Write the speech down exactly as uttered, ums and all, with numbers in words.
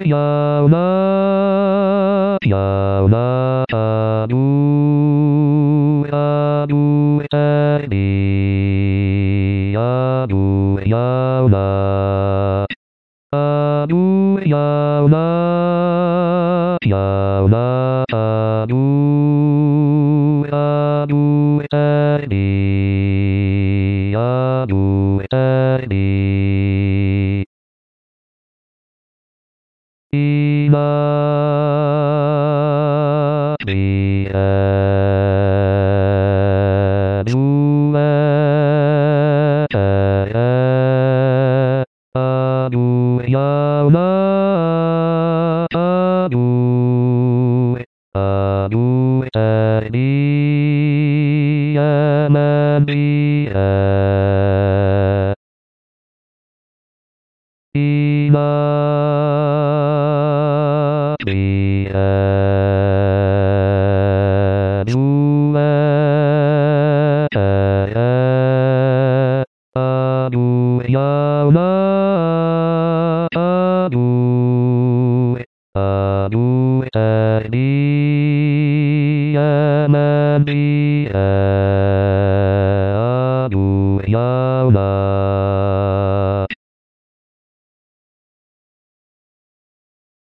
Yama Yama Adu Adu Adi Adu Yama Adu Yama Yama Adu Adu Adi Adu Adi Ima Dia Dua Kaya Adu Yama Adu Adu Adi Yamandia Ima Dia Dua Kaya Adu Yama Adu Adu Adi Yamandia